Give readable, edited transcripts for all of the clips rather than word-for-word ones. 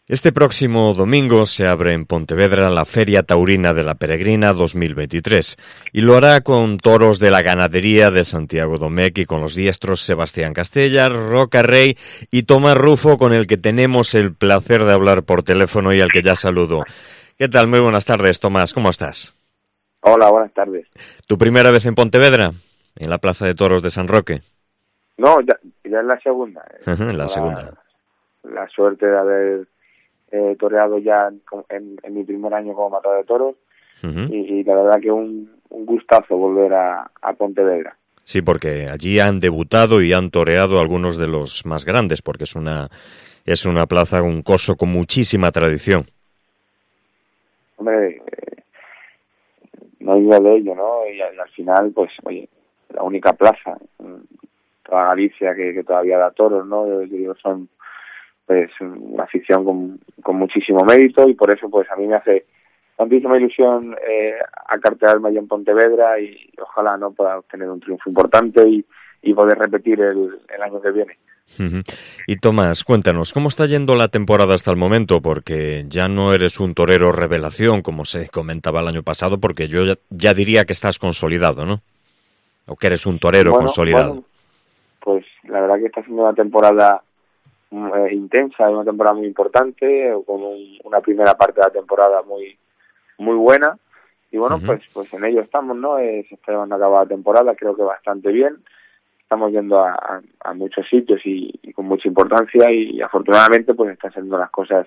Este próximo domingo se abre en Pontevedra la Feria Taurina de la Peregrina 2023 y lo hará con toros de la ganadería de Santiago Domecq y con los diestros Sebastián Castellar, Roca Rey y Tomás Rufo, con el que tenemos el placer de hablar por teléfono y al que ya saludo. ¿Qué tal? Muy buenas tardes, Tomás. ¿Cómo estás? Hola, buenas tardes. ¿Tu primera vez en Pontevedra? ¿En la Plaza de Toros de San Roque? No, ya es la segunda. La segunda. La suerte de haber toreado ya en mi primer año como matador de toros y la verdad que un gustazo volver a Pontevedra. Sí, porque allí han debutado y han toreado algunos de los más grandes, porque es una plaza, un coso con muchísima tradición. Hombre, no hay duda de ello, ¿no? Y al final, pues, oye, la única plaza en toda Galicia que todavía da toros, ¿no? Yo digo, son pues una afición con muchísimo mérito y por eso pues a mí me hace tantísima ilusión acartearme allí en Pontevedra y ojalá no pueda obtener un triunfo importante y poder repetir el año que viene. Y Tomás, cuéntanos, ¿cómo está yendo la temporada hasta el momento? Porque ya no eres un torero revelación, como se comentaba el año pasado, porque yo ya diría que estás consolidado, ¿no? O que eres un torero consolidado. Bueno, pues la verdad que está siendo una temporada intensa, una temporada muy importante, con una primera parte de la temporada muy buena y bueno, pues en ello estamos, ¿no? Se está llevando a cabo la temporada, creo que bastante bien, estamos yendo a muchos sitios y con mucha importancia y afortunadamente pues están siendo las cosas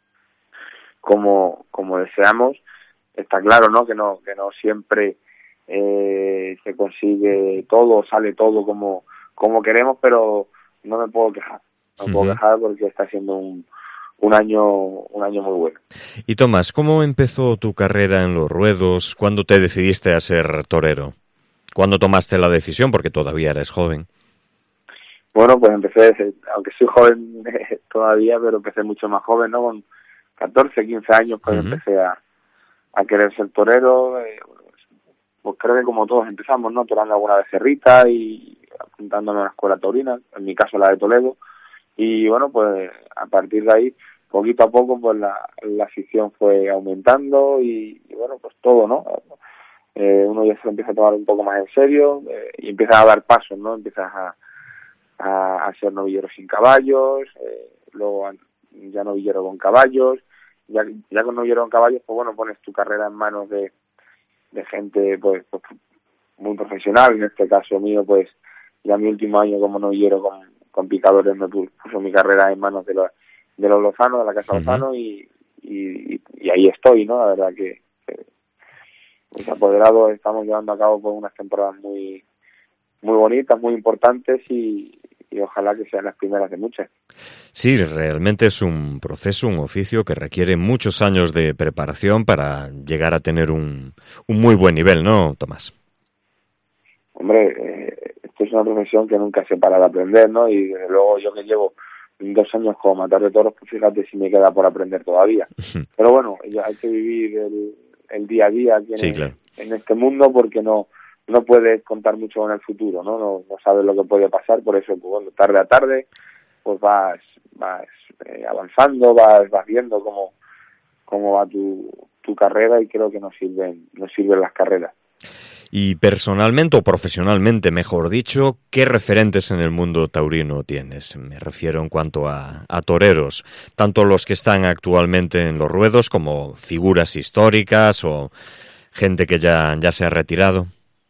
como deseamos. Está claro, ¿no? Que no siempre se consigue todo, sale todo como queremos, pero no me puedo quejar. No puedo quejar porque está siendo un año muy bueno. Y Tomás, ¿cómo empezó tu carrera en los ruedos? ¿Cuándo te decidiste a ser torero? ¿Cuándo tomaste la decisión? Porque todavía eres joven. Bueno, pues empecé, aunque soy joven todavía, pero empecé mucho más joven, ¿no? Con 14, 15 años pues empecé a querer ser torero. Pues creo que como todos empezamos, ¿no? Torando alguna becerrita y apuntándonos a la escuela taurina, en mi caso la de Toledo. Y bueno, pues a partir de ahí, poquito a poco, pues la afición fue aumentando y bueno, pues todo, ¿no? Uno ya se lo empieza a tomar un poco más en serio y empieza a dar pasos, ¿no? Empiezas a ser novillero sin caballos, luego ya novillero con caballos, ya con novillero con caballos, pues bueno, pones tu carrera en manos de gente pues muy profesional. En este caso mío, pues ya mi último año como novillero con picadores me puso mi carrera en manos de los Lozano, de la Casa Lozano y ahí estoy, ¿no? La verdad que los apoderados estamos llevando a cabo pues unas temporadas muy bonitas, muy importantes y ojalá que sean las primeras de muchas. Sí, realmente es un proceso, un oficio que requiere muchos años de preparación para llegar a tener un muy buen nivel, ¿no, Tomás? Hombre, esto es una profesión que nunca se para de aprender, ¿no? Y desde luego yo que llevo 2 años como matador de toros, pues fíjate si me queda por aprender todavía. Pero bueno, ya hay que vivir el día a día aquí en este mundo porque no puedes contar mucho con el futuro, ¿no? No sabes lo que puede pasar, por eso, pues bueno, tarde a tarde, pues vas avanzando, vas viendo cómo va tu carrera y creo que nos sirven las carreras. Y personalmente o profesionalmente, mejor dicho, ¿qué referentes en el mundo taurino tienes? Me refiero en cuanto a toreros, tanto los que están actualmente en los ruedos como figuras históricas o gente que ya se ha retirado.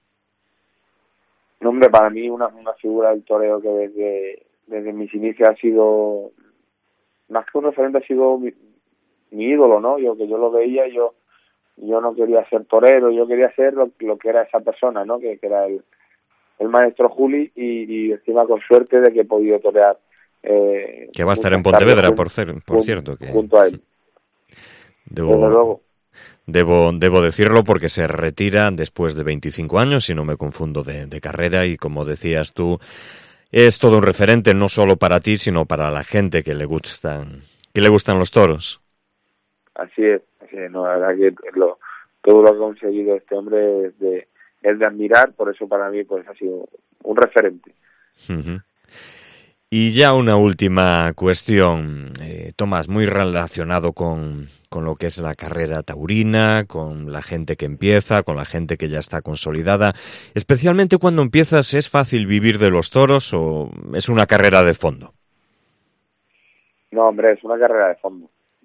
No, hombre, para mí una figura del toreo que desde mis inicios ha sido, más que un referente, ha sido mi ídolo, ¿no? Yo lo veía, yo no quería ser torero, yo quería ser lo que era esa persona, ¿no? Que era el maestro Juli y encima con suerte de que he podido torear. Que va a estar en Pontevedra, por cierto. Que junto a él. Desde luego. Debo decirlo porque se retira después de 25 años, si no me confundo de carrera, y como decías tú, es todo un referente no solo para ti, sino para la gente que le gustan los toros. Así es, no, la verdad que todo lo que ha conseguido este hombre es de admirar, por eso para mí pues ha sido un referente. Y ya una última cuestión, Tomás, muy relacionado con lo que es la carrera taurina, con la gente que empieza, con la gente que ya está consolidada. Especialmente cuando empiezas, ¿es fácil vivir de los toros o es una carrera de fondo? No, hombre, es una carrera de fondo.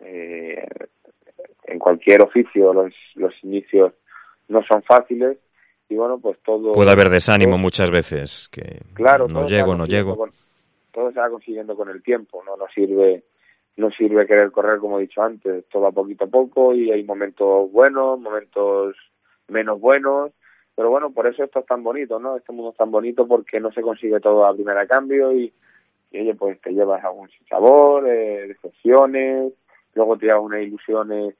En cualquier oficio los inicios no son fáciles y bueno, pues todo... Puede haber desánimo muchas veces, que claro, no llego. Todo se va consiguiendo con el tiempo, no sirve querer correr, como he dicho antes, todo va poquito a poco y hay momentos buenos, momentos menos buenos, pero bueno, por eso esto es tan bonito, ¿no? Este mundo es tan bonito porque no se consigue todo a primera cambio y oye, pues te llevas algún sabor, decepciones, luego te llevas unas ilusiones,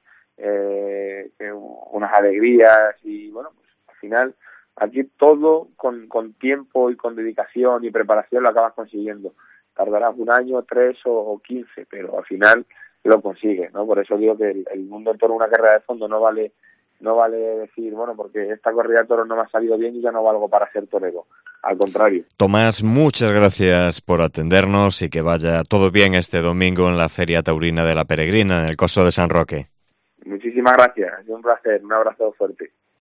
unas alegrías y bueno, pues al final aquí todo con tiempo y con dedicación y preparación lo acabas consiguiendo. Tardarás 1 año, 3 o 15, pero al final lo consigues, ¿no? Por eso digo que el mundo en torno a una carrera de fondo no vale decir, bueno, porque esta corrida de toros no me ha salido bien y ya no valgo para ser torero. Al contrario. Tomás, muchas gracias por atendernos y que vaya todo bien este domingo en la Feria Taurina de la Peregrina, en el Coso de San Roque. Muchísimas gracias, es un placer, un abrazo fuerte.